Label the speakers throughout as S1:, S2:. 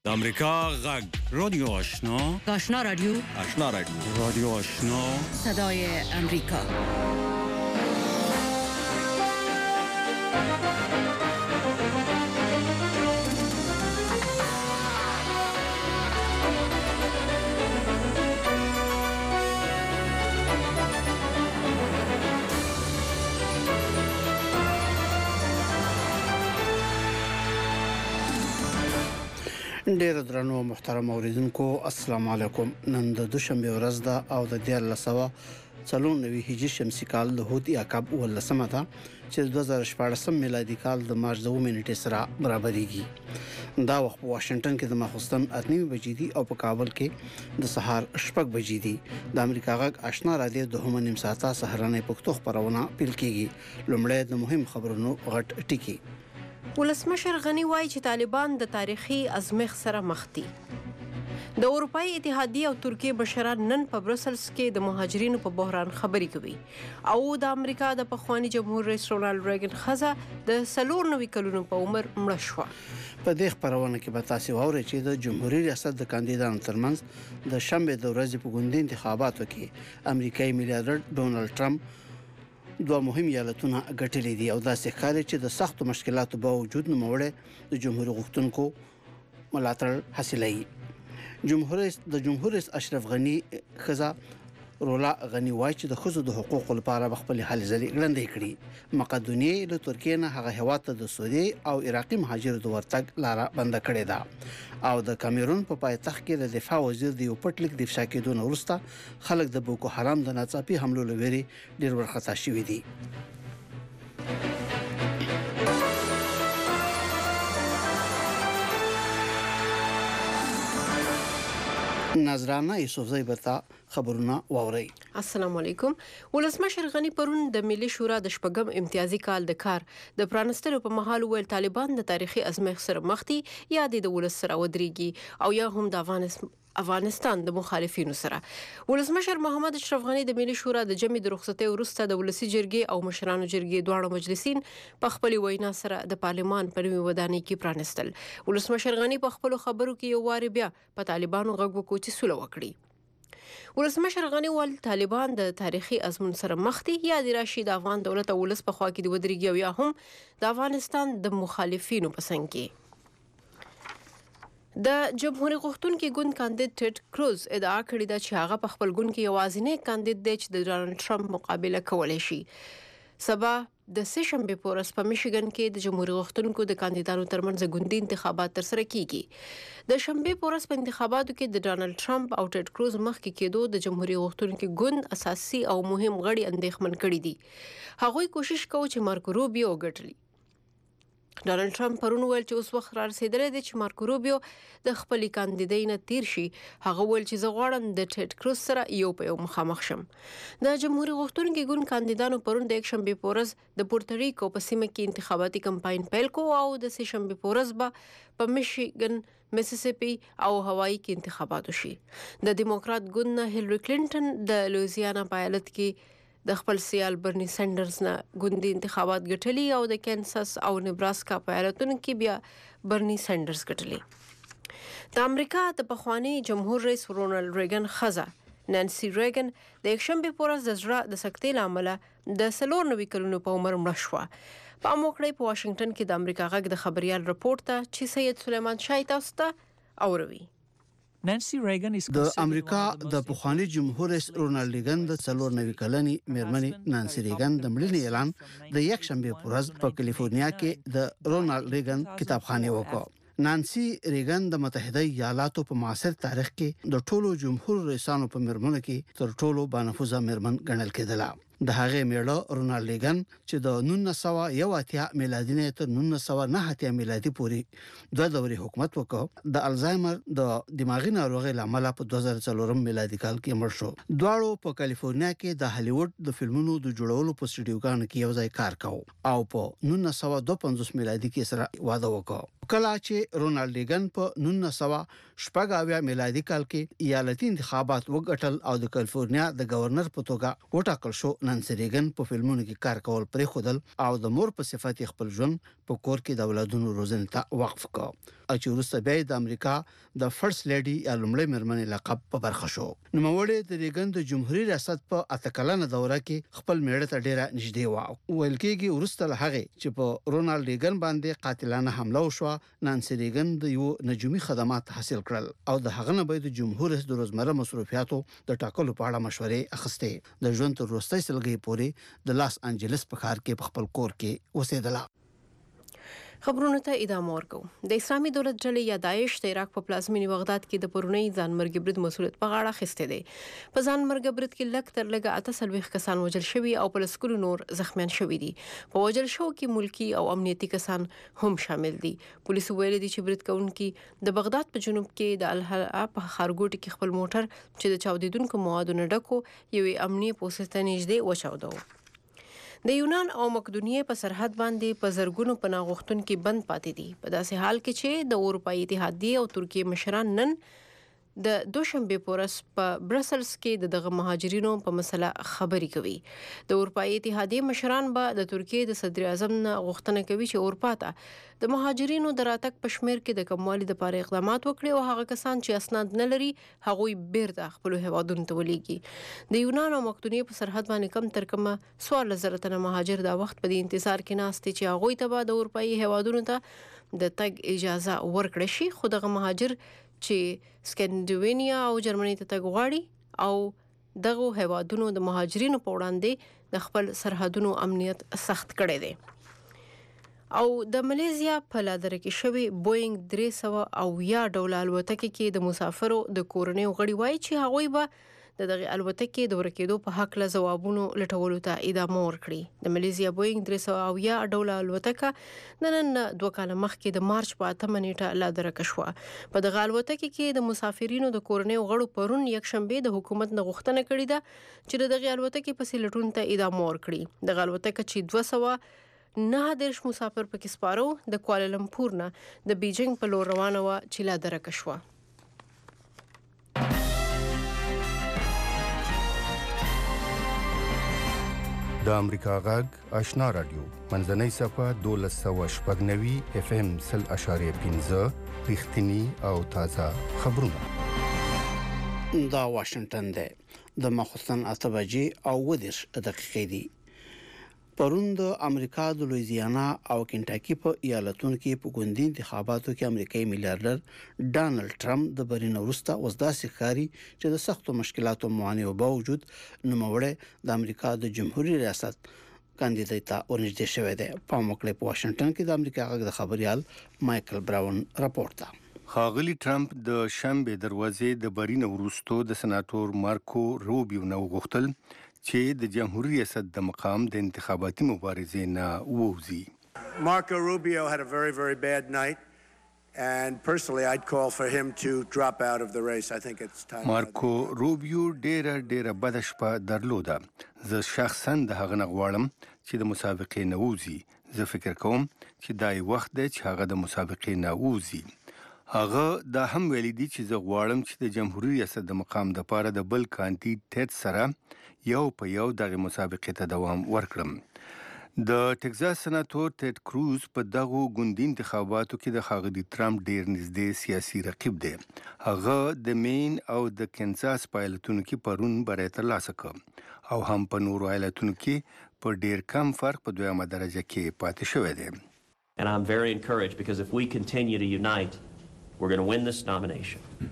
S1: د امریکا غږ رادیو آشنا
S2: رادیو
S1: رادیو آشنا
S2: صدای امریکا.
S3: ډیر درنو محترم اوریدونکو السلام علیکم. نن د دوشنبه ورځ ده او د 1494 هجری شمسي کال د هوتی عقب ولسمه ده چې 2014 میلادي کال د مارچ 2 نیټې سره برابرېږي. دا وخت په واشنگټن کې د ماخوستن 8 بجې دي او په کابل کې د سهار 6 بجې دي. د امریکا غږ آشنا رادیو د هم نیم ساعته سهارنۍ پښتو خبرونه پیل کیږي. لومړی د مهم خبرونو غټ ټکی.
S4: ولسمشر غنی وایي چې طالبان د تاریخي ازمېښت سره مخ دي. د اروپאי اتحادیه او ترکیه مشران نن په بروسلز کې د مهاجرینو په بحران خبرې کوي او د امریکا د پخوانی جمهور رئیس رونالد ریګن خزه د 94 کلونو په عمر مړه شوه.
S3: په دې خبرونه کې به تاسو واورئ چې د جمهوریت ریاست د کاندیدانو ترمنځ د شنبه د ورځې په ګوندي انتخاباتو کې امریکایي میلیارډر ډونالد ټرمپ دوه مهم ایالتونه ګټلې دي او دا ښکاري چې د سختو مشکلاتو باوجود نوموړی د جمهوریت غوښتونکو ملاتړ حاصلوي. جمهور رئیس اشرف غنی خزا رولا غنی وایي چې د خزو د حقوقو لپاره خپل هلې ځلې ګړندې کړي. مقدونیې له ترکیې نه هغه هیواد ته د سوریې او عراقي مهاجرو د ورتګ لار بند کړې ده او د کیمرون په پایتخت کې د دفاع وزیر د یو پټ لیک د افشا کېدو وروسته خلک د بوکو حرام د ناڅاپي حملو لوري ډیر ورخطا شوي دي. نظرانه یوسفزۍ برتا خبرونه واوري.
S4: السلام علیکم. ولسمشر غنی پرون د ملي شورا د شپږم امتیازي کال د کار د پرانستلو په مهال ویل طالبان د تاریخي ازمېښت سره مخ دي یا د ولس سره ودرېږي او یا هم د افغانستان د مخالفینو سره. ولسمشر محمد اشرف غنی د ملي شورا د جمعې د رخصتۍ وروسته د ولسی جرګې او مشرانو جرګې دواړو مجلسین په خپل وینا سره د پارلمان په نوې ودانۍ کې پرانستل. ولسمشر غنی په خپل خبرو کې یو واری بیا په طالبانو غږ وکړ چې سوله وکړي. ولسمشر غنی ول طالبان د تاریخي ازمون سره مخ دي یا د راشد افغان دولت او ولس په خوا کې د ودرېږي او یا هم د افغانستان د مخالفینو په څنګ کې. د جمهوریت غوښتونکي ګوند کاندید ټیډ کروز ادعا کړې ده چې هغه په خپل ګوند کې یوازینی کاندید دی چې د ډونالد ټرمپ مقابله کولی شي. سبا د سهشنبه په ورځ په میشیګن کې د جمهوریت غوښتونکو د کاندیدانو ترمنځ ګوندي انتخابات ترسره کیږي. د شنبه په ورځ په انتخاباتو کې د ډونالد ټرمپ او ټیډ کروز مخکې کېدو د جمهوریت غوښتونکو ګوند اساسي او مهم غړي اندېښمن کړي دي. هغوی کوشش کوي چې مارکو روبیو وګټي. ډونالد ټرمپ پرون ویل چې اوس وخت را رسیدلی دی چې مارکو روبیو د خپلې کاندیدۍ نه تیر شي. هغه ویل چې زه غواړم د ټیډ کروز سره یو په یو مخامخ شم. د جمهوریت غوښتونکو ګوند کاندیدانو پرون د یکشنبه په ورځ د پورتریکو په سیمه کې انتخاباتي کمپاین پیل کو او د سهشنبه په ورځ به په میشیګن، میسیسیپي او هوایي کې انتخابات وشي. د دیموکرات ګوند نه هیلری کلینټن د لویزیانا په ایالت کې د خپل سیال برني سینډرز نه ګوندي انتخابات ګټلي او د کینساس او نیبراسکا په ایالتونو کې بیا برني سینډرز ګټلي. د امریکا د پخوانی جمهور رئیس رونالد ریګن خزه نانسي ریګن د یکشنبه په ورځ د زړه د سکتې له امله د 94 کلونو په عمر مړه شوه. په موکړې په واشنگټن کې د امریکا غږ د خبريال رپورټ ته چې سید سلیمان شاه تاسو ته اوروي.
S3: د امریکا د پخوانی جمهور رئیس رونالد ریګن د 94 کلنې میرمنې نانسي ریګن د مړینې اعلان د یکشنبه په ورځ په کالیفورنیا کې د رونالد ریګن کتابخانه وکړ. نانسي ریګن د متحده ایالاتو په معاصر تاریخ کې د ټولو جمهور رئیسانو په میرمنو کې تر ټولو بانفوذه میرمن ګڼل کېدله. د هغه میړه رونالد ریګن چې د 1981 میلادي نه تر 1989 میلادي پورې دوه دورې حکومت وکړ، د الزایمر د دماغي ناروغۍ لامل په 2004 میلادي کال کې مړ شو. دواړو په کالیفورنیا کې د هالیوډ د فلمونو د جوړولو په سټوډیوګانو کې یو ځای کار کاوه او په 1952 میلادي کې سره واده وکړ. کله چې رونالد ریګن په 1980 میلادي کال کې ایالتي انتخابات وګټل او د کالیفورنیا د گورنر په توګه وټاکل شو، نانسي ریګن په فلمونو کې کار کول پرې خودل او د مور په صفت خپل ژوند په کور کې د اولادونو روزنې ته وقف کړ او چې وروسته بیا د امریکا د فرست لیډي یا لومړۍ مېرمنې لقب په برخه شو. نوموړې د ریګن د جمهوریت ریاست په اتکلانه دوره کې خپل میړه ته ډیره نږدې و. ویل کېږي وروسته له هغه چې په رونالد ریګن باندې قاتلانه حمله وشوه، نانسي ریګن د یو نجومي خدمات حاصل کړل او د هغه نه به د جمهوریت د روزمره مصروفیاتو د ټاکلو په اړه مشورې اخیستې. د ژوند تر وروستۍ سلګۍ پورې د لاس انجلس په ښار کې په خپل کور کې اوسېدله.
S4: خبرونه ته ادامه ورکو. د اسلامي دولت ډلې یا داعش د عراق په پلازمینی بغداد کې د پرونی ځانمرګي برید مسؤلیت په غاړه اخیسته دي. په ځانمرګي برید کې لږ تر لږه 48 کسان وژل شوي او په لسکونو نور زخمیان شوي دي. په وژل شو کې ملکی او امنیتي کسان هم شامل دي. پولیسو ویلي دي چې برید کوونکي د بغداد په جنوب کې د الحلقه په خارګوټ کې خپل موټر چې د چاودیدونکو موادو نه ډکو یوې امنیتي پوسټ ته نږدې وچاودو. د یونان او مقدونیې په سرحد باندې په زرګونو پناه غوښتونکي بند پاتې دي په داسې حال کې چې د اروپایي اتحادیې او ترکیې مشران نن د دوشنبه پورس په برسلز کې دغه مهاجرینو په مسله خبري کوي. د اروپایي اتحادیې مشران به د ترکیې د صدر اعظم نه غوښتنه کوي چې اروپا ته د مهاجرینو د راتګ په شمیر کې د کموالي لپاره اقدامات وکړي او هغه کسان چې اسناد نه لري هغوی بیرته خپل هیوادونو ته ولېږي. د یونان او مقدونیې په سرحد باندې کم تر کمه 14,000 تنه مهاجر دا وخت په انتظار کې ناست دي چې هغوی ته به د اروپایي هیوادونو ته د تګ اجازه ورکړي شي. خو دغه مهاجر چې سکندیناویا او جرمني ته تګ غواړي او دغه هیوادونو د مهاجرینو په وړاندې د خپل سرحدونو امنیت سخت کړی دی. او د ملیزیا په لادر کې شوی بوینګ 300 ډول الوتکه کې د مسافرو د کورنۍ غړي وایي چې هغوی به دغه الوتکې د ورکېدو په حق له ځوابونو لټولو ته ادامه ورکړي. د ملیزیا بوینګ 300 ډول الوتکه نن 2 کال مخکې د مارچ په 8 نیټه لا درکه شو. په دغه الوتکه کې د مسافرینو د کورنۍ غړو پرون یک شنبه د حکومت نه غوښتنه کړې ده چې دغه الوتکې په سیلټون ته ادامه ورکړي. دغه الوتکه چې 209 مسافر پکې سپارو د کوالالمپور نه د بیجینګ په لور روانه و چې لا درکه شو.
S5: د امریکا غږ آشنا رادیو منځنۍ صفه 1290 اف ام 0.5 رښتینی او تازه خبرونه.
S3: دا واشنگټن دی. د ماخوستن 8 بجې او 10 دقیقې دي. پرون د امریکا د لویزیانا او کنټاکی په ایالتونو کې په ګوندي انتخاباتو کې امریکایي میلیارډر ډانلډ ټرمپ د برینه وروسته وزداسي ښکاري چې د سختو مشکلاتو معانیو باوجود نوموړی د امریکا د جمهوریت ریاست کاندیدای ته ورنږدې شوی دی. په موکل په واشنگټن کې د امریکا غږ د خبريال مایکل براون راپورټ ده.
S5: خاغلی ټرمپ د شنبه دروازې د برینه وروسته د سناتور مارکو روبیو نو غوښتل چې د جمهوریت ریاست د مقام د انتخاباتي مبارزې نه ووځي.
S6: Marco Rubio had a very, very bad night. And personally, I'd call for him to drop out of the race. I think it's time.
S5: مارکو روبیو ډېره بد شپه درلوده. زه شخصا د هغه نه غواړم چې د مسابقې نه ووځي. زه فکر کوم چې دای وخت دی چې هغه د مسابقې نه ووځي. هغه دا هم ویلي دي چې زه غواړم چې د جمهوریت ریاست د مقام د پاره د بل کاندیدټ سره یو په یو دغه مسابقې ته دوام ورکړم. د ټکزاس سناتور ټیډ کروز په دغه ګوندي انتخاباتو کې د ښاغلي ټرمپ ډیر نږدې سیاسي رقیب دی. هغه د مین او د کینزاس په ایالتونو کې پرون بری ترلاسه کړ او هم په نورو ایالتونو کې په ډیر کم فرق په دویمه درجه کې پاتې شوی دی.
S7: And I'm very encouraged because if we continue to unite, we're going to win this nomination.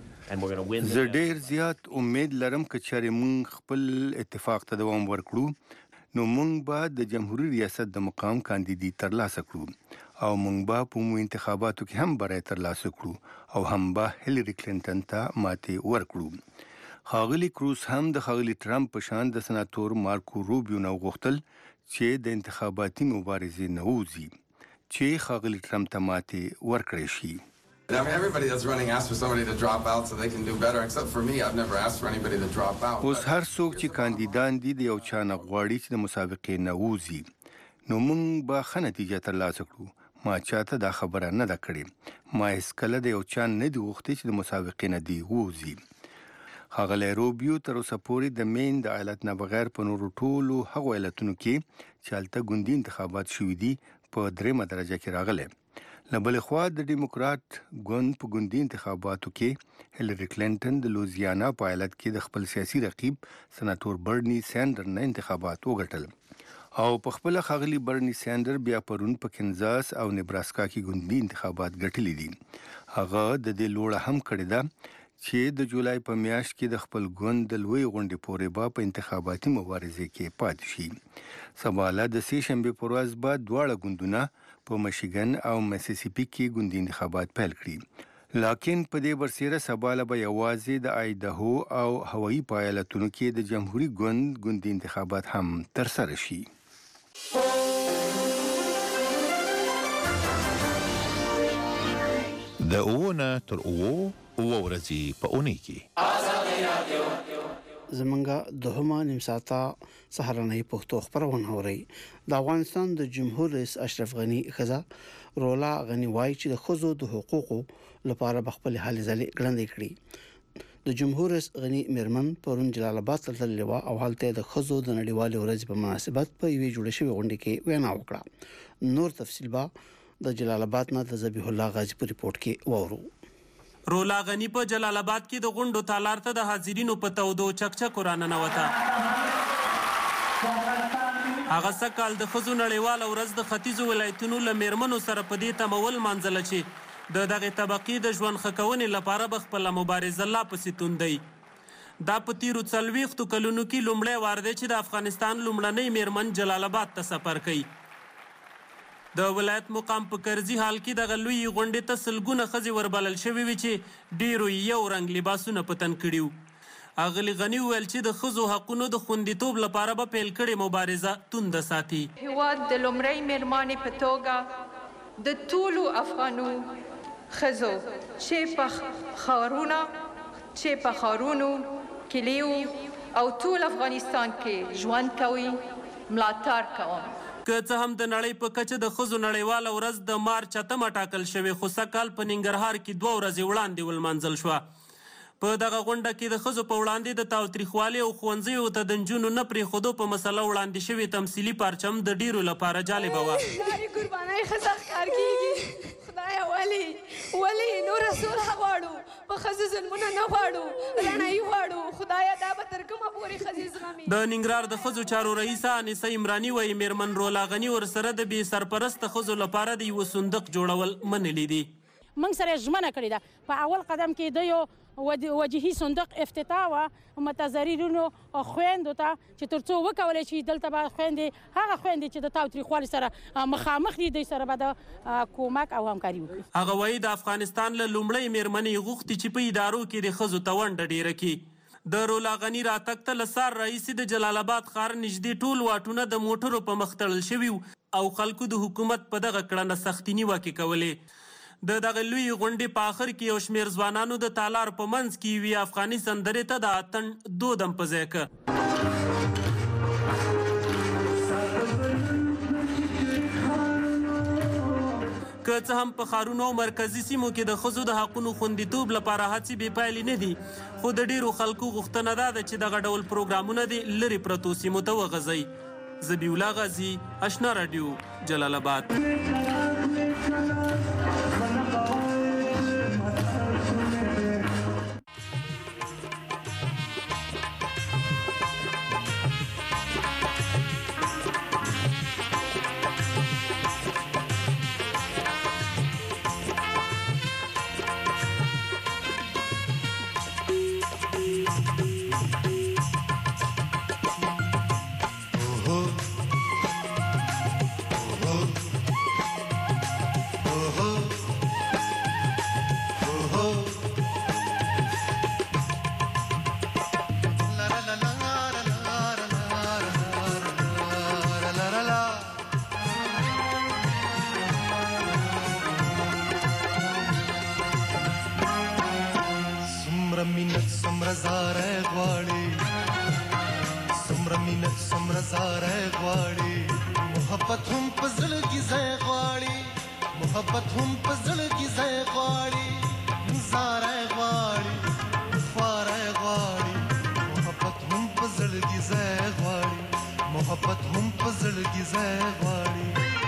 S5: زه ډیر زیات امید لرم چې چېرې موږ خپل اتفاق ته دوام ورکړو نو موږ به د جمهوریت ریاست د مقام کاندیدي ترلاسه کړو او موږ به په عمومي انتخاباتو کې هم بری ترلاسه کړو او هم به هیلری کلینټن ته ماتې ورکړو. ښاغلي کروز هم د ښاغلي ټرمپ په شان د سناتور مارکو روبیو نو غوښتل چې د انتخاباتي مبارزې نه ووځي چې ښاغلي ټرمپ ته ماتې ورکړي شي.
S8: I mean, everybody that's running asks for somebody to drop out so they can do better, except for me. I've never asked for anybody to drop out.
S5: اوس هر څوک چې کاندیدان دي د یو چا نه غواړي چې د مسابقې نه ووځي نو موږ به ښه نتیجه ترلاسه کړو. ما چاته دا خبره نه ده کړې. ما هیڅکله د یو چا نه دی غوښتي چې د مسابقې نه دی ووځي. ښاغلی روبیو تر اوسه پورې د مین د ایالت نه بغیر په نورو ټولو هغو ایالتونو کې چې هلته ګوندي انتخابات شوي دي په 3 درجه کې راغلی. له بلې خوا د ډیموکرات ګوند په ګوندي انتخاباتو کې هیلری کلینټن د لوزیانا په ایالت کې د خپل سیاسي رقیب سناتور برني سینډر نه انتخابات وګټل او په خپل ښاغلي برني سینډر بیا پرون په کنزاس او نیبراسکا کې ګوندي انتخابات ګټلي دي. هغه د دې لوړه هم کړې ده چې د جولای په میاشت کې د خپل ګوند د لوی غونډې پورې به په انتخاباتي مبارزې کې پاتې شي. سباله د سې شنبې پر ورځ به دواړه ګوندونه په میشیګن او میسیسیپي کې ګوندي انتخابات پیل کړي. لکن په دې برسېره سباله به یوازې د آیداهو او هوایي په ایالتونو کې د جمهوریت ګوند ګوندي انتخابات هم ترسره شي.
S9: د اوونه تر اوو ورځې په اونۍ کې
S3: زمونږه د هما نیم ساعته سهارنۍ پښتو خبرونه اوري. د افغانستان د جمهور رئیس اشرف غنی خزا رولا غنی وایي چې د خزو د حقوقو لپاره بخپل حال ځلې ګړندې کړي. د جمهور رئیس غنی میرمن پرون جلال آباد ته تللی و او هلته د خزو د نړیوالې ورځې په مناسبت په یوې جوړې شوې غونډه کې وینا وکړه. نور تفصیل به د جلال آباد نه د ذبیح الله غازی په ریپورت کې وورو.
S10: رولا غنی په جلال آباد کې د غونډو تالار ته د حاضرینو په تودو چکچکو راننوته. هغه سکهال د ښځو نړیواله ورځ د ختیځو ولایتونو له میرمنو سره په دې تمول مانځله چې د دغې طبقې د ژوند ښه کونې لپاره به خپله مبارزه لا پسې توندوي. دا په تیرو 40 کلونو کې لومړی وار دی چې د افغانستان لومړنۍ میرمن جلال آباد ته سفر کوي. د ولایت مقام په کرزي حال کې دغه لویې غونډې ته سلګونه ښځې وربلل شوې وي چې ډېرو یو رنګ لباسونه په تن کړي وو. اغلي غنی ویل چې د ښځو حقونو د خوندیتوب لپاره به پیل کړې مبارزه تونده ساتي.
S11: هېواد د لومړۍ میرمنې په توګه د ټولو افغانو ښځو چې په ښارونو کلیو او ټول افغانستان کې ژوند کوي ملاتړ کوم.
S10: که څه هم د نړۍ په کچه د ښځو نړیواله ورځ د مارچ 8 ټاکل شوې خو سږکال په ننګرهار کې 2 ورځې وړاندې ولمانځل شوه. په دغه غونډه کې د ښځو په وړاندې د تاوتریخوالي او ښوونځیو ته د نجونو نه پرېښودو په مسله وړاندې شوې تمثیلي پرچم د ډیرو لپاره جالبه وه.
S11: قربانۍ ښځه ښکار کېږي. خدایه ولې نوره سوله غواړو، په ښځو ظلمونه نه غواړو، رڼایي غواړو. خدایه دا به تر کومه پورې ښځې زغمي.
S10: د ننګرهار د ښځو چارو رئیسه انیسه عمراني وایي میرمن رولا غني ورسره د بې سرپرسته ښځو لپاره د یوه صندوق جوړول منلي دي.
S12: موږ سره ژمنه کړې ده په اول قدم کې د یو وجهي صندوق افتتاح وه متضررینو خویندو ته چې تر څو وکولی شي دلته به خویندې هغه خویندې چې د تاوتریخوالي سره مخامخ دي دوی سره به د کومک او همکاري وکړي.
S10: هغه وایي د افغانستان له لومړۍ میرمنې غوښتي چې په ادارو کې د ښځو ته ونډه ډیره کړي. د رولا غني راتګ ته له سهار راهیسې د جلال آباد ښار نږدې ټول واټونه د موټرو په مخ تړل شوي او خلکو د حکومت په دغه کړنه سختې نیوکې کولې. د دغه لویې غونډې په آخر کې یو شمېر ځوانانو د تالار په منځ کې یوې افغاني سندرې ته د اتڼ دودم په ځای که. که څه هم په ښارونو او مرکزي سیمو کې د ښځو د حقونو خوندیتوب لپاره هڅې بې پایلې نه دي، خو د ډیرو خلکو غوښتنه دا ده چې دغه ډول پروګرامونه د لرې پرتو سیمو ته وغځوي. ذبیح الله غازی، اشنا راډیو، جلال آباد.
S13: محبت هم په زړه کې ځای غواړي، محبت هم په زړه کې ځای غواړي، زاره غواړي، خواره غواړي. محبت هم په زړګي ځای غواړي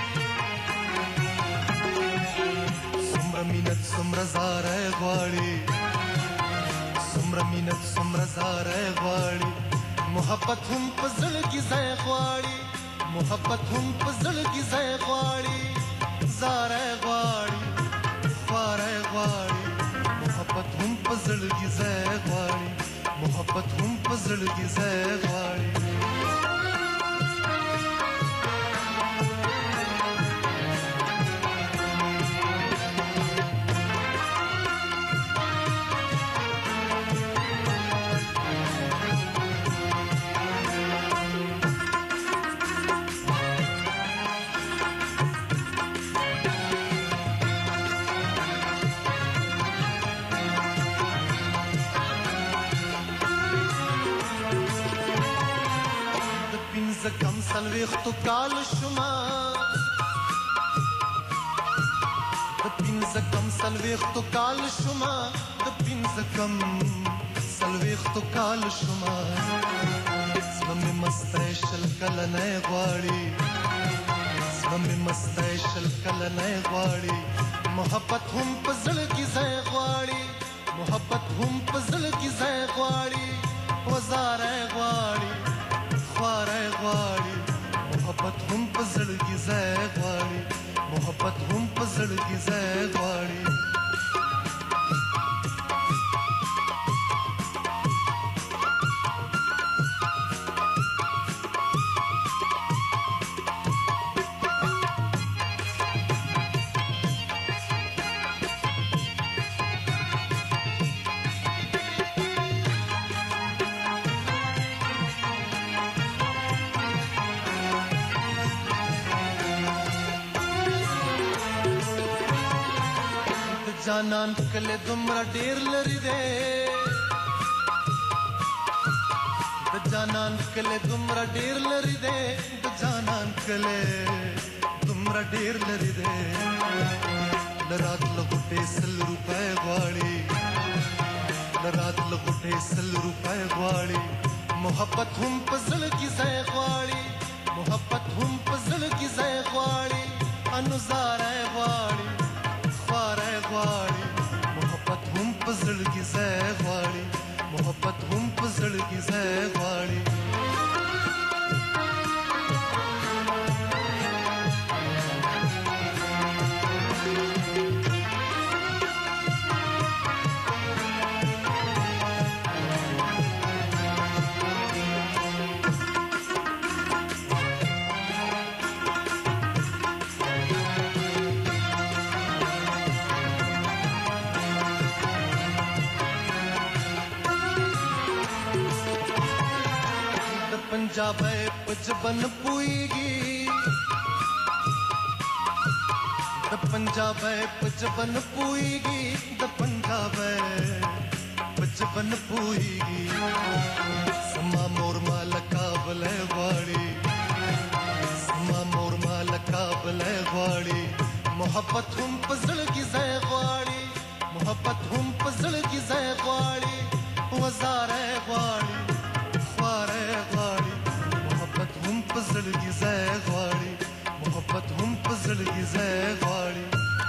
S13: څومره مینت څومره زاره غواړي څومره مینت څومره زاره غواړي محبت هم په زړګي ځای غواړي محبت هم په زړګي ځای غواړي زاره غواړي خواره غواړي محبت هم په زړګي ځای غواړي محبت هم په زړګي ځای غواړي کم سلويختو کال شما د پینځه کم سلويختو کال شما د پینځه کم سلويختو کال شما زمم مستشل کله نه غواړي زمم مستشل کله نه غواړي محبت هم په زړګي ځای غواړي محبت هم په زړګي ځای غواړي وزاره غواړي خواره غواړي محبت هم په زړګي ځای غواړي محبت هم په زړګي ځای غواړي جانان کله دومره ډیر لري دی د جانان کله دومره ډیر لري دی د جانان کله دومره ډیر لري دی لرات لغټه سل روپے غواړي لرات لغټه سل روپے غواړي محبت هم په زړګي ځای غواړي محبت هم په زړګي ځای غواړي انوزار غواړي غواړي محبت هم په زړګي ځای غواړي محبت هم په زړګي ځای غواړي पंजाब पचपन पुईगी द पंजाब पचपन पुईगी द पंजाब पचपन पुईगी समा मोर मालका बले वाड़ी समा मोर मालका बले वाड़ी मोहब्बत हम पजल की ज़य वाड़ी मोहब्बत हम पजल की ज़य वाड़ी वज़ारे वाड़ी ख्वारे वाड़ी मोहब्बत हम पजल की ज़य वाड़ी मोहब्बत हम पजल की ज़य वाड़ी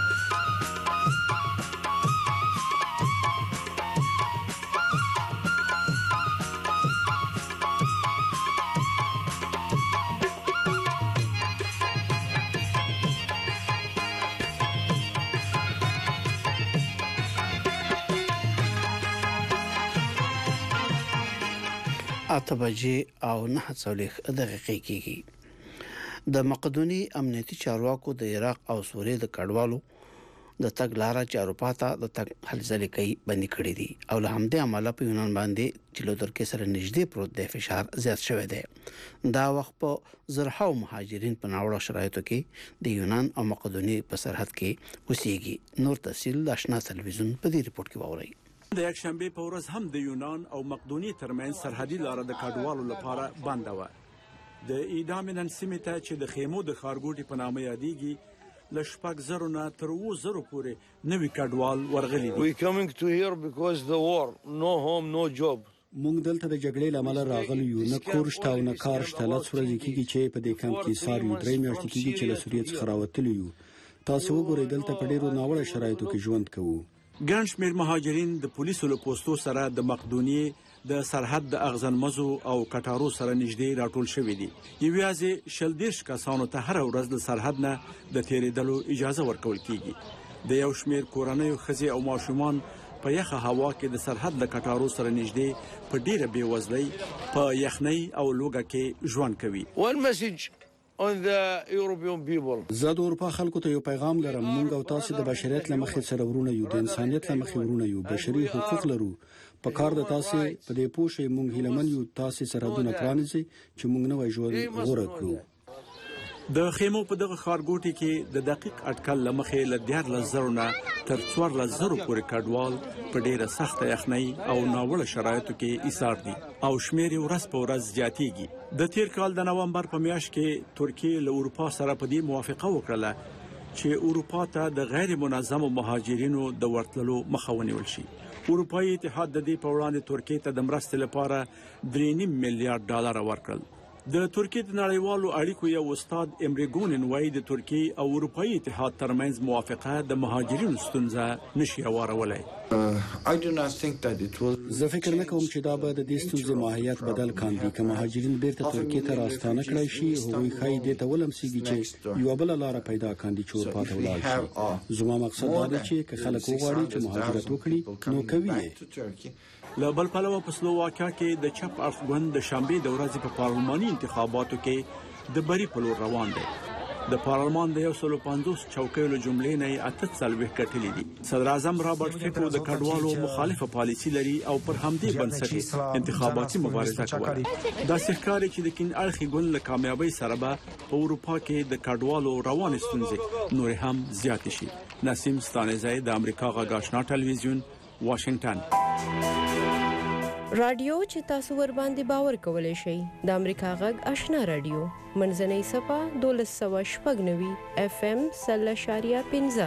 S3: اته بجې او 9 دقیقې کېږي. د مقدوني امنیتي چارواکو د عراق او سوریې د کډوالو د تګ لارې چې اروپا ته د تګ هلځلې کوي بندي کړې دي او له همدې عمله په یونان باندې چې له ترکیې سره نږدې پروت دی فشار زیات شوی دی. دا وخت په زرهاو مهاجرین په ناوړه شرایطو کې د یونان او مقدوني په سرحد کې اوسېږي. نور تفصیل د آشنا تلویزیون په دې ریپورت کې واورئ.
S14: د یکشنبه په ورځ هم د یونان او مقدوني ترمنځ سرحدي لار د کډوالو لپاره بند و. د ایدامنن سیمه ته چې د خیمو د خارګوټي په نامه یادېږي ل شپږ زرو نه تر 2000 پورې نوي کډوال ورغلي دي.
S15: We coming to here because the war, no home, no job. مونږ دلته د جګړې لامل راغلی یو، نه کور شته او نه کار شته. لس ورځې کېږي چې په دې کمپ کې سار یو، 3 میاشتې کېږي چې له سوریې څخه راوتلي یو. تاسو وګورئ دلته په ډیرو ناوړه شرایطو کې ژوند کوو.
S14: ګڼ شمېر مهاجرین د پولیسو له پوستو سره د مقدونیې د سرحد د اغزنمزو او کټارو سره نږدې راټول شوي دي. یوازې 120 کسانو ته هر ورځ د سرحد نه د تیریدلو اجازه ورکول کیږي. د یو شمېر کورنیو ښځې او ماشومان په یخه هوا کې د سرحد له کټارو سره نږدې په ډیره بېوزلۍ په یخنۍ او لوږه کې ژوند کوي.
S15: زه د اروپا خلکو ته یو پیغام لرم. مونږ او تاسو د بشریت له مخې سره ورونه یو، د انسانیت له مخې ورونه یو، بشري حقوق لرو. په کار د تاسو په دې پوښي مونږ هیلمن یو تاسو سرحدونه پرانیزي چې مونږ نوې ژوند غوړه کړو.
S14: د خیمو په دغه ښارګوټي کې د دقیق اټکل لمخې له 14,000 نه تر 14,000 پورې کډوال په ډیره سخته یخنۍ او ناوړه شرایطو کې ایثار دي او شمیر ورځ په ورځ زیاتیږي. د تیر کال د نومبر په میاشت کې ترکیه له اروپا سره په دې موافقه وکړه چې اروپا ته د غیر منظمو مهاجرینو د ورتللو مخه ونیول شي. اروپایي اتحاد د دې په وړاندې ترکیه ته د مرستې لپاره 3.5 میلیارډ ډالر ورکړل. د ترکیه د نړیوالو اړیکو یو استاد امریګونن وایي د ترکیه او اروپایي اتحاد ترمنځ موافقه د مهاجرینو ستونزه نشي هوارولای.
S15: زه فکر نه کوم چې دا به د دې ستونزې ماهیت بدل کاندي. که مهاجرین بیرته ترکیه ته راستانه کړای شي، هغوی ښایي دې ته ولمسیږي چې یوه بله لاره پیدا کاندي چې اروپا ته ولاړ شي. زما مقصد دا دی چې که خلک وغواړي چې مهاجرت وکړي نو کوي یې.
S14: له بل پلوه په سلوواکیا کې د چپ اړخ ګوند د شنبې د ورځې په پارلماني انتخاباتو کې د بری په لور روان دی. د پارلمان د 150 چوکیو له جملې نه 48 ګټلې دي. صدر اعظم رابرټ فیکو د کډوالو مخالفه پالیسي لري او پر همدې بنسټ انتخاباتي مبارزه کوي. دا ښکاري چې د کین اړخي ګوند له کامیابی سره به په اروپا کې د کډوالو روان ستونزې نور هم زیات شي. نسیم ستانزی د امریکا غږ آشنا ټلویزیون، واشنگټن.
S4: رادیو چې تاسو ور باندې باور کولای شئ د امریکا غږ آشنا رادیو منځنۍ صفه 1290 FM 0.15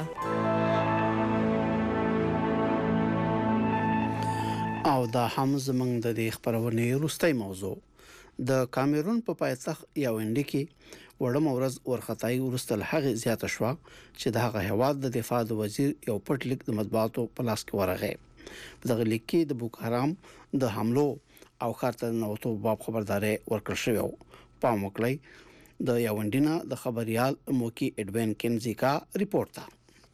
S3: او دا هم زمنګ د دې خبرونه وروستۍ موضوع. د کامرون په پایتخت یاوندې کې وړم ورځ ورختای ورستل هغه زیاته شو چې د هغه هواد د دفاع د وزیر یو پټ لیک د مطبوعاتو په لاس کې ورغی. په دغه لیک کې د بوکو حرام د حملو او خاطر نوټو باب خبرداري ورکړل شوی. پام وکړئ د یاوندینا د خبريال موکی اډوین کینزیکا ریپورت ده.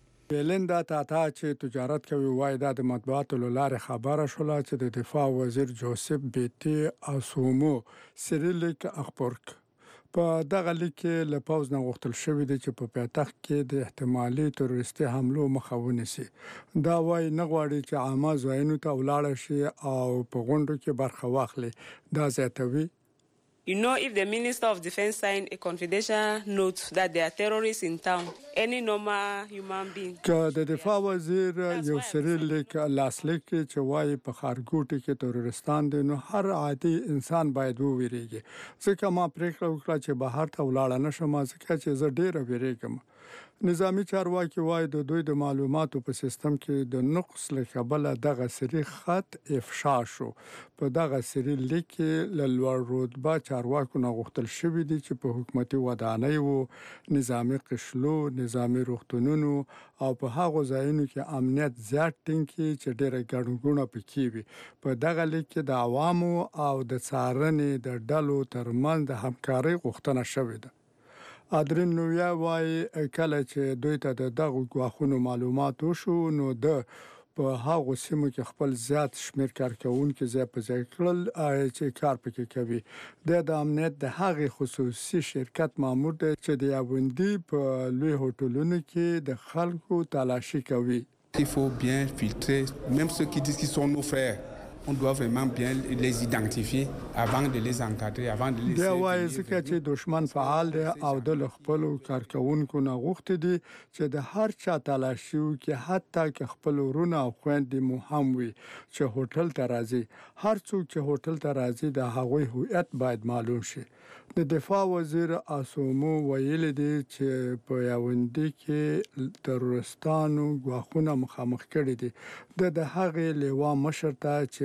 S16: بلندا تاتا چې تجارت کوي وای د مطبوعاتو لاره خبره شوله چې د دفاع وزیر جوزف بیتی اسومو سریلیک اخبارک په دغه لیک کې له پوز نه غوښتل شوې دي چې په پاتخ کې د احتمالي تروریستي حملو مخه ونیسي. دا وای نه غواړي چې عامه ځایونو ته ولاړ شي او په غونډو کې برخه واخلي. دا زیاتوي
S17: You know, if the Minister of Defense signed a confidential note that there are terrorists in town, any normal human being.
S16: که د دفاع وزیر یو سریلیک لاسلیک چې وایي په خارګوټي کې تروریستان دي، نو هر عادي انسان باید وویریږي. ځکه ما پریکړه وکړه چې بهر ته ولاړ نشم، ځکه چې زه ډیر ویریږم. نظامی چارواکي وایي د دوی د معلوماتو په سیستم کې د نقص له کبله دغه سری خط افشا شو. په دغه سری لیک له لوړ رتبه چارواکو نه غوښتل شوې دي چې په حکومتي ودانیو، نظامی قشلو، نظامی روغتونونو او په هغو ځایونو کې امنیت زیات ټینګ کړي چې ډېر ګڼګونه پکې وي. په دغه لیک کې د عوامو او د څارنې د ډلو ترمنځ د همکارۍ غوښتنه شوې ده. ادرین نویا وایي کله چې دوی ته دغه غواخونو معلومات وشو، نو د په هغه سیمو کې خپل زیات شمیر کارکونکو ځای په ځای کړل چې کار پکې کوي. د امنیت د هغه خصوصي شرکت مامور دی چې د یاوندي په لوی هوټلونو کې د خلکو تلاشي کوي.
S18: Il faut bien filtrer, même ceux qui disent qu'ils sont nos frères. On doit vraiment bien les identifier avant de les encadrer, avant de les...
S16: دا وایي ځکه چې دشمن فعال دی او د خپل کارکونکو نه غوښتي دي چې د هر چا تلاشي کې حتی که خپل ورونه او خويندې مو هم وي چې هوټل ته راځي. هر څوک چې هوټل ته راځي د هغوی هویت باید معلوم شي. د دفاع وزیر اسومو ویل دي چې په یاوندي کې تروریستانو غواخونه مخامخ کړي دي. د هغې لیوا مشر ته چې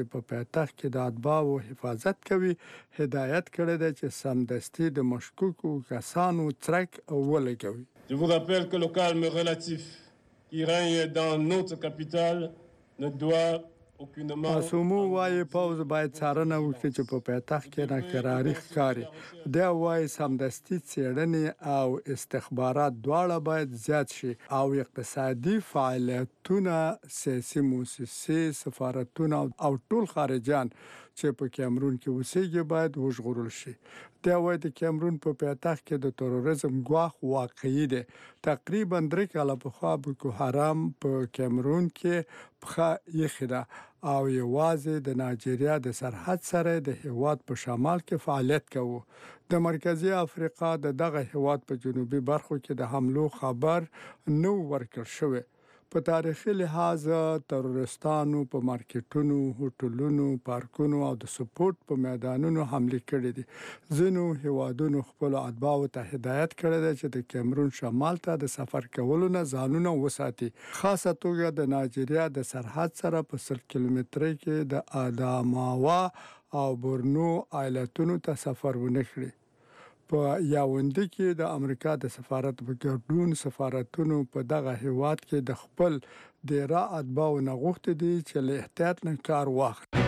S16: چې په پایتخت کې د اتباعو حفاظت کوي هدایت کړی دی چې سمدستي د مشکوکو کسانو څرک ولګوي.
S19: Je vous rappelle que le calme relatif qui règne dans notre capitale ne doit
S16: ماسومو وايي پوز باید څارنه وکړي چې په پایتخت کې ناکراري ښکاري. دا وايي سمدستي څېړنې او استخبارات دواړه باید زیات شي او اقتصادي فعالیتونه سیاسي موسسې سفارتونه او ټول خارجيان چې په کیمرون کې اوسېږي باید وژغورل شي. دا وايي د کیمرون په پایتخت کې د تروریزم ګواښ واقعي دی. تقریبا 3 کاله پخوا بوکو حرام په کیمرون کې پخه یخي ده او یوازې د نایجیریا د سرحد سره د هیواد په شمال کې فعالیت کوي. د مرکزی افریقا دغه هیواد په جنوبي برخو کې د حملو خبر نو ورکړ شوی. په تاریخي لحاظ تروریستانو په مارکیټونو، هوټلونو، پارکونو او د سپورت په میدانونو حمله کړې دي. ځینو هیوادونو خپل اتباعو ته هدایت کړی دی چې د کیمرون شمال ته د سفر کولو نه ځانونه وساتي. خاصه توګه د نایجیریا د سرحد سره په 100 کیلومترۍ کې د آداماوا او بورنو ایالتونو ته سفر ونه کړي. په یاوندې کې د امریکا د سفارت په ګډون سفارتونو په دغه هیواد کې د خپل ډیرا اتباعو نه غوښتي دي چې له احتیاط نه کار واخلي.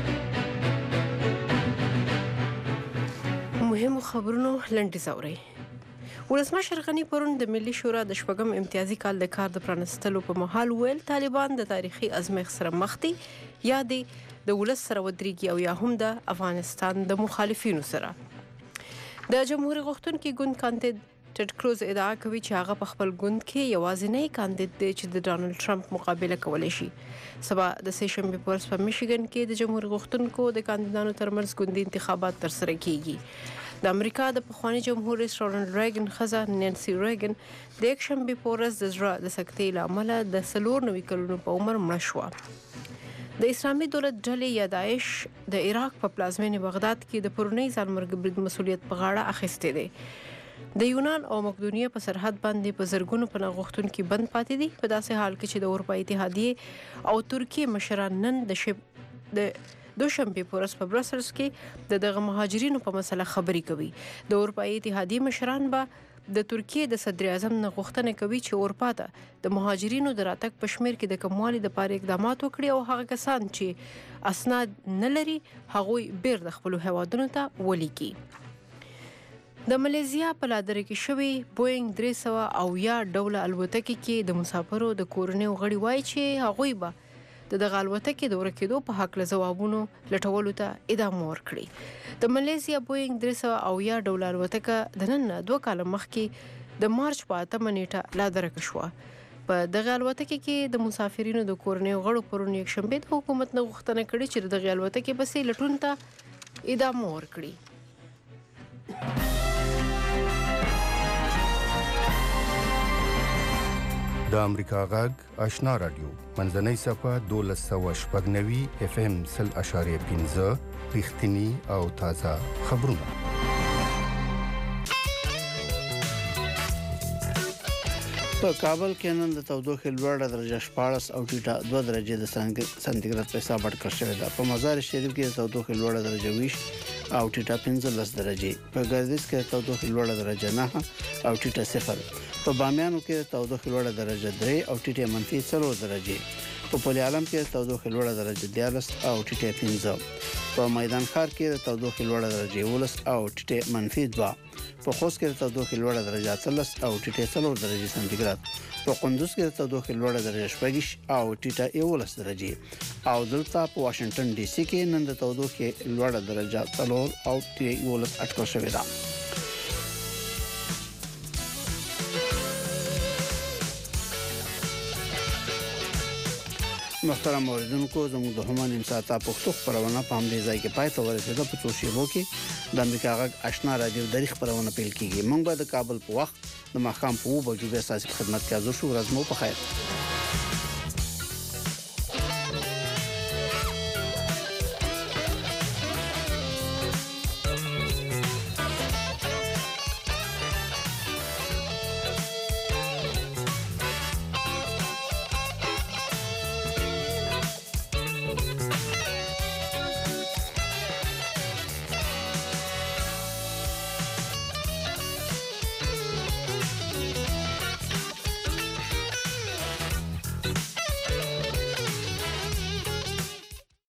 S4: مهمو خبرونو لنډیز اورئ. ولسمشر غني پرون د ملي شورا د شپږم امتیازي کال د کار د پرانستلو په مهال ویل طالبان د تاریخي ازمایښت سره مخ دي یا د ولس سره ودرېږي او یا هم د افغانستان د مخالفینو سره. د جمهوریت غوښتونکي ګوند کاندید ټیډ کروز ادعا کوي چې هغه په خپل ګوند کې یوازینی کاندید دی چې د ډانلډ ټرمپ مقابله کولی شي. سبا د سه شنبې په ورځ په میشیګن کې د جمهوریت غوښتونکو د کاندیدانو ترمنځ ګوندي انتخابات ترسره کیږي. د امریکا د پخوانی جمهور رئیس رونالډ ریګن ښځه نانسي ریګن د یک شنبې په ورځ د زړه د سکتې له امله د 94 کلونو په عمر مړه شوه. د اسلامي دولت ډلې یا داعش د عراق په پلازمینې بغداد کې د پرونی ځانمرګ برید مسؤلیت په غاړه اخیستی دی. د یونان او مقدونیه په سرحد باندې په زرګونو پناه غوښتونکي بند پاتې دي په داسې حال کې چې د اروپا اتحادیې او ترکیې مشران نن د دوشنبې په ورځ په برسلز کې دغه مهاجرینو په مسله خبرې کوي. د اروپا اتحادیې مشران به د ترکیې د صدر اعظم نه غوښتنه کوي چې اروپا ته د مهاجرینو د راتګ په شمیر کې د کموالي لپاره اقدامات وکړي او هغه کسان چې اسناد نه لري هغوی بیر د خپل هیوادونو ته ولیکي. د ملیزیا په لادره کې شوی بوینګ 300 ډوله الوتکې کې د مسافرو د کورنیو غړي وایي چې هغوی به دغه الوتکې د ورکېدو په حق له ځوابونو لټولو ته ادامه ورکړي. د ملیزیا بوینګ 300 ډوله الوتکه د نن 2 کال مخکې د مارچ په 8 نیټه لادرکه شوه. په دغه الوتکې کې د مسافرینو د کورنیو غړو پرون یک شنبه د حکومت نه غوښتنه کړې چې دغه الوتکې پسې لټون ته ادامه ورکړي.
S5: د امریکا غږ آشنا رادیو منځنۍ صفه 1290 اف ام 0.15 رښتینی او تازه خبرونه.
S3: په کابل کې نن د تودوخې لوړه درجه 14 او ټیټه 2 درجه د سانتیګراد په حساب اټکل شوې ده. په مزار شریف کې د تودوخې لوړه درجه 20 او ټیټه 15 درجه، په ګردیز کې د تودوخې لوړه درجه 9 او ټیټه 0، په بامیانو کې د تودوخې لوړه درجه 3 او ټیټه -4 درجه، په پولي عالم کې د تودوخې لوړه درجه 13 او ټیټه 15، په میدان ښار کې د تودوخې لوړه درجه 11 او ټیټه -2، په خوست کې د تودوخې لوړه درجه 13 او ټیټه 4 درجه سانتیګراد، په قندوز کې د تودوخې لوړه درجه 14 او ټیټه 11 درجه، او دلته په واشنگټن ډي سي کې نن د تودوخې لوړه درجه 4 او ټیټه 11 اټکل شوې ده. محترم اوریدونکو، زموږ د همان امساته پښتو خبرونه په همدې ځای کې پای ته ورسېده. په څو شیبو کې د امریکا غږ آشنا رادیو د خبرونه پیل کیږي. موږ به د کابل په وخت د ماښام په 2 بجو به تاسو خدمت کې حاضر شو. ورځ مو په خیر.